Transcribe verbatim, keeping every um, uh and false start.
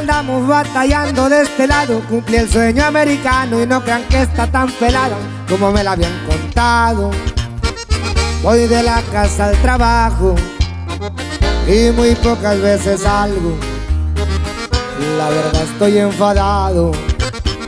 andamos batallando de este lado. Cumplí el sueño americano y no crean que está tan pelado como me la habían contado. Voy de la casa al trabajo y muy pocas veces salgo. La verdad estoy enfadado.